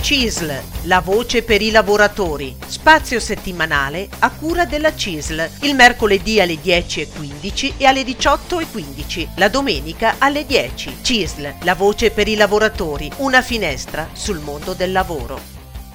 CISL, la voce per i lavoratori. Spazio settimanale a cura della CISL, il mercoledì alle 10:15 e alle 18:15, la domenica alle 10. CISL, la voce per i lavoratori, una finestra sul mondo del lavoro.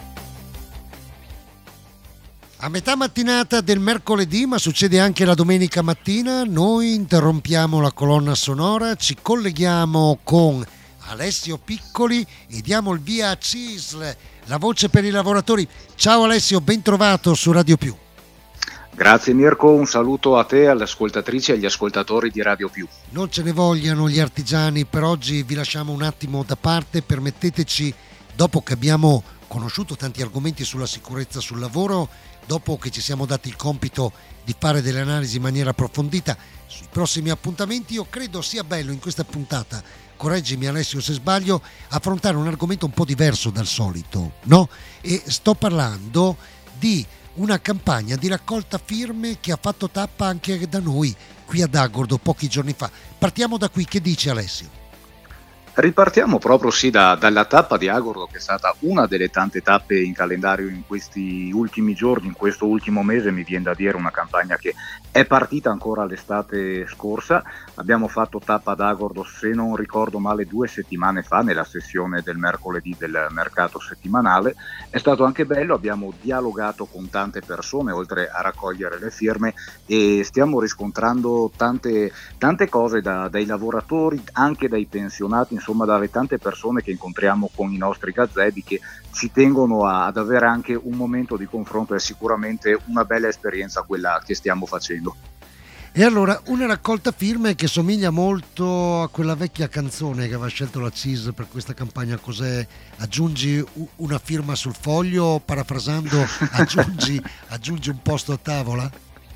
A metà mattinata del mercoledì, ma succede anche la domenica mattina, noi interrompiamo la colonna sonora, ci colleghiamo con Alessio Piccoli e diamo il via a CISL, la voce per i lavoratori. Ciao Alessio, ben trovato su Radio Più. Grazie Mirko, un saluto a te, alle ascoltatrici e agli ascoltatori di Radio Più. Non ce ne vogliano gli artigiani, per oggi vi lasciamo un attimo da parte, permetteteci, dopo che abbiamo conosciuto tanti argomenti sulla sicurezza sul lavoro, dopo che ci siamo dati il compito di fare delle analisi in maniera approfondita sui prossimi appuntamenti, io credo sia bello in questa puntata, correggimi Alessio se sbaglio, affrontare un argomento un po' diverso dal solito, no? E sto parlando di una campagna di raccolta firme che ha fatto tappa anche da noi qui ad Agordo pochi giorni fa. Partiamo da qui, che dice Alessio? Ripartiamo proprio dalla tappa di Agordo, che è stata una delle tante tappe in calendario in questi ultimi giorni, in questo ultimo mese, mi viene da dire, una campagna che è partita ancora l'estate scorsa. Abbiamo fatto tappa ad Agordo, se non ricordo male, 2 settimane fa, nella sessione del mercoledì del mercato settimanale. È stato anche bello, abbiamo dialogato con tante persone, oltre a raccogliere le firme, e stiamo riscontrando tante cose dai lavoratori, anche dai pensionati, insomma dalle tante persone che incontriamo con i nostri gazebi, che ci tengono ad avere anche un momento di confronto. È sicuramente una bella esperienza quella che stiamo facendo. E allora, una raccolta firme che somiglia molto a quella vecchia canzone che aveva scelto la CIS per questa campagna. Cos'è? Aggiungi una firma sul foglio, parafrasando, aggiungi un posto a tavola?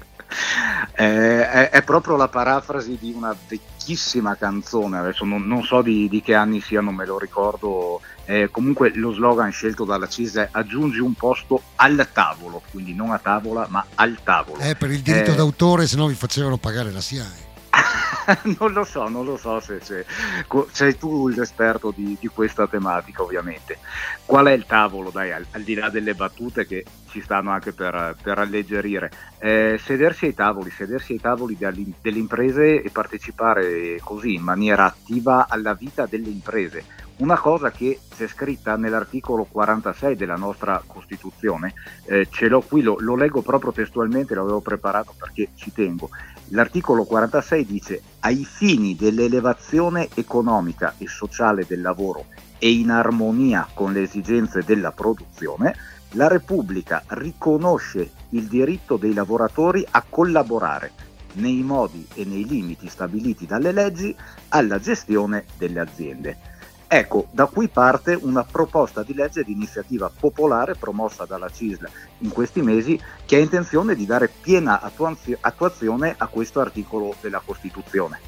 È proprio la parafrasi di una vecchissima canzone, adesso non so di che anni sia, non me lo ricordo. Comunque lo slogan scelto dalla CIS è aggiungi un posto al tavolo, quindi non a tavola ma al tavolo. Per il diritto d'autore, se no vi facevano pagare la SIAE. Non lo so se sei tu l'esperto di questa tematica, ovviamente. Qual è il tavolo? Dai, al di là delle battute che ci stanno anche per alleggerire, sedersi ai tavoli delle imprese e partecipare così in maniera attiva alla vita delle imprese. Una cosa che c'è scritta nell'articolo 46 della nostra Costituzione, ce l'ho qui, lo leggo proprio testualmente, l'avevo preparato perché ci tengo. L'articolo 46 dice: ai fini dell'elevazione economica e sociale del lavoro e in armonia con le esigenze della produzione, la Repubblica riconosce il diritto dei lavoratori a collaborare nei modi e nei limiti stabiliti dalle leggi alla gestione delle aziende. Ecco, da qui parte una proposta di legge di iniziativa popolare promossa dalla CISL in questi mesi, che ha intenzione di dare piena attuazione a questo articolo della Costituzione.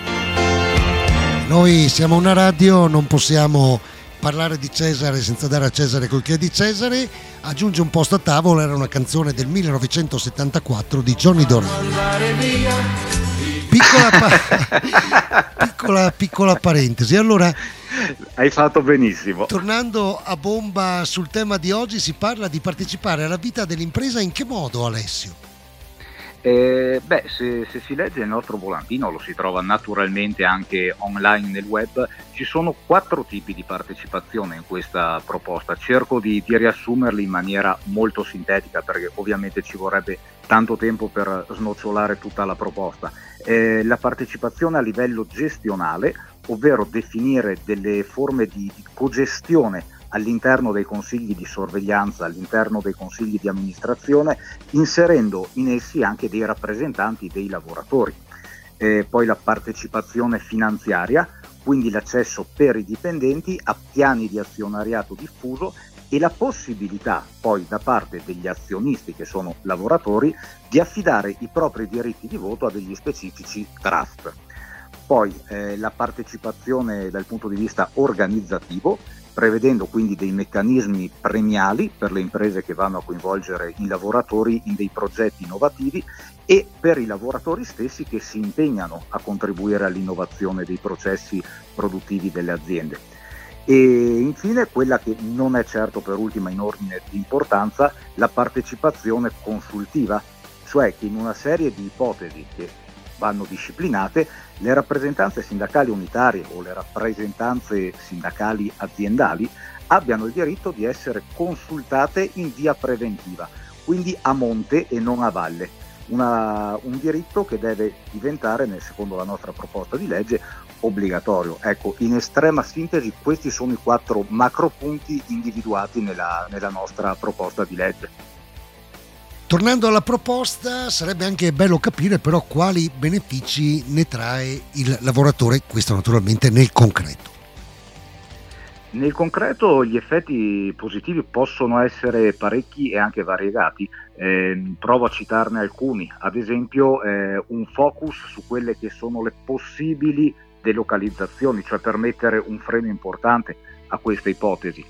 Noi siamo una radio, non possiamo parlare di Cesare senza dare a Cesare quel che è di Cesare. Aggiunge un posto a tavola, era una canzone del 1974 di Johnny Dorelli. Piccola parentesi. Allora, hai fatto benissimo. Tornando a bomba sul tema di oggi, si parla di partecipare alla vita dell'impresa. In che modo, Alessio? Se si legge il nostro volantino, lo si trova naturalmente anche online nel web. Ci sono 4 tipi di partecipazione in questa proposta. Cerco di riassumerli in maniera molto sintetica, perché ovviamente ci vorrebbe tanto tempo per snocciolare tutta la proposta. La partecipazione a livello gestionale, ovvero definire delle forme di cogestione all'interno dei consigli di sorveglianza, all'interno dei consigli di amministrazione, inserendo in essi anche dei rappresentanti dei lavoratori. Poi la partecipazione finanziaria, quindi l'accesso per i dipendenti a piani di azionariato diffuso e la possibilità poi da parte degli azionisti, che sono lavoratori, di affidare i propri diritti di voto a degli specifici trust. Poi la partecipazione dal punto di vista organizzativo, prevedendo quindi dei meccanismi premiali per le imprese che vanno a coinvolgere i lavoratori in dei progetti innovativi e per i lavoratori stessi che si impegnano a contribuire all'innovazione dei processi produttivi delle aziende. E infine quella che non è certo per ultima in ordine di importanza, la partecipazione consultiva, cioè che in una serie di ipotesi che vanno disciplinate, le rappresentanze sindacali unitarie o le rappresentanze sindacali aziendali abbiano il diritto di essere consultate in via preventiva, quindi a monte e non a valle. Un diritto che deve diventare, secondo la nostra proposta di legge, obbligatorio. Ecco, in estrema sintesi questi sono i 4 macro punti individuati nella nostra proposta di legge. Tornando alla proposta, sarebbe anche bello capire però quali benefici ne trae il lavoratore, questo naturalmente nel concreto. Nel concreto gli effetti positivi possono essere parecchi e anche variegati. Provo a citarne alcuni, ad esempio un focus su quelle che sono le possibili delocalizzazioni, cioè per mettere un freno importante a questa ipotesi.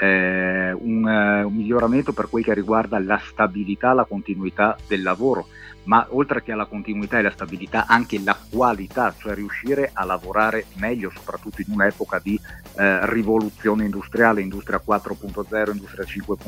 Un miglioramento per quel che riguarda la stabilità, la continuità del lavoro, ma oltre che alla continuità e la stabilità anche la qualità, cioè riuscire a lavorare meglio, soprattutto in un'epoca di rivoluzione industriale, industria 4.0, industria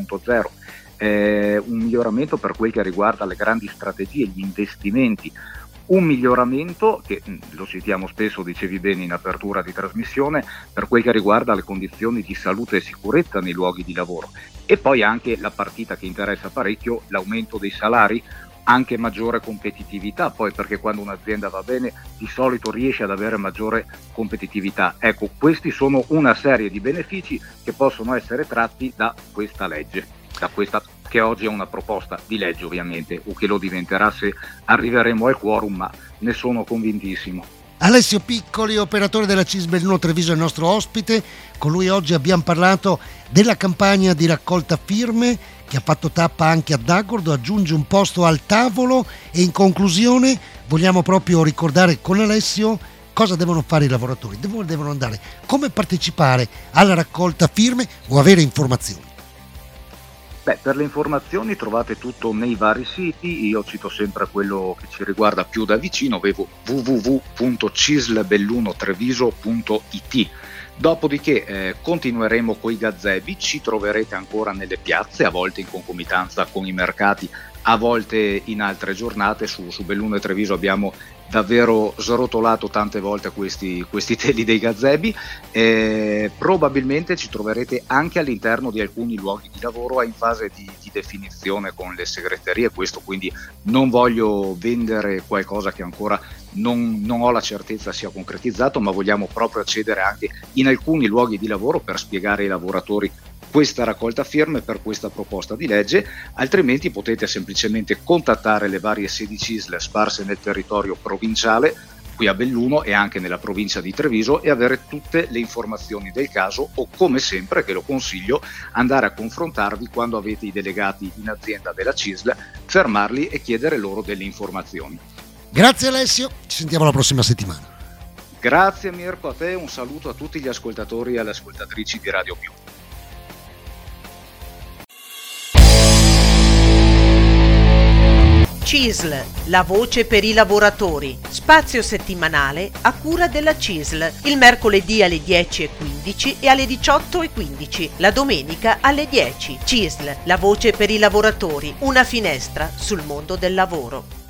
5.0, un miglioramento per quel che riguarda le grandi strategie, gli investimenti, un miglioramento che lo citiamo spesso, dicevi bene in apertura di trasmissione, per quel che riguarda le condizioni di salute e sicurezza nei luoghi di lavoro, e poi anche la partita che interessa parecchio, l'aumento dei salari, anche maggiore competitività, poi perché quando un'azienda va bene di solito riesce ad avere maggiore competitività. Ecco, questi sono una serie di benefici che possono essere tratti da questa legge, da questa che oggi è una proposta di legge ovviamente, o che lo diventerà se arriveremo al quorum, ma ne sono convintissimo. Alessio Piccoli, operatore della CISL Belluno Treviso, è il nostro ospite. Con lui oggi abbiamo parlato della campagna di raccolta firme che ha fatto tappa anche ad Agordo, aggiunge un posto al tavolo, e in conclusione vogliamo proprio ricordare con Alessio cosa devono fare i lavoratori, dove devono andare, come partecipare alla raccolta firme o avere informazioni. Per le informazioni trovate tutto nei vari siti, io cito sempre quello che ci riguarda più da vicino, www.cislbellunotreviso.it. Dopodiché continueremo coi gazebi, ci troverete ancora nelle piazze, a volte in concomitanza con i mercati, a volte in altre giornate. Su Belluno e Treviso abbiamo davvero srotolato tante volte questi teli dei gazebi. Probabilmente ci troverete anche all'interno di alcuni luoghi di lavoro in fase di definizione con le segreterie, questo quindi non voglio vendere qualcosa che ancora non ho la certezza sia concretizzato, ma vogliamo proprio accedere anche in alcuni luoghi di lavoro per spiegare ai lavoratori questa raccolta firme per questa proposta di legge. Altrimenti potete semplicemente contattare le varie sedi CISL sparse nel territorio provinciale, qui a Belluno e anche nella provincia di Treviso, e avere tutte le informazioni del caso, o come sempre, che lo consiglio, andare a confrontarvi quando avete i delegati in azienda della CISL, fermarli e chiedere loro delle informazioni. Grazie Alessio, ci sentiamo la prossima settimana. Grazie Mirko, a te, un saluto a tutti gli ascoltatori e alle ascoltatrici di Radio Più. CISL, la voce per i lavoratori. Spazio settimanale a cura della CISL, il mercoledì alle 10:15 e alle 18:15, la domenica alle 10. CISL, la voce per i lavoratori, una finestra sul mondo del lavoro.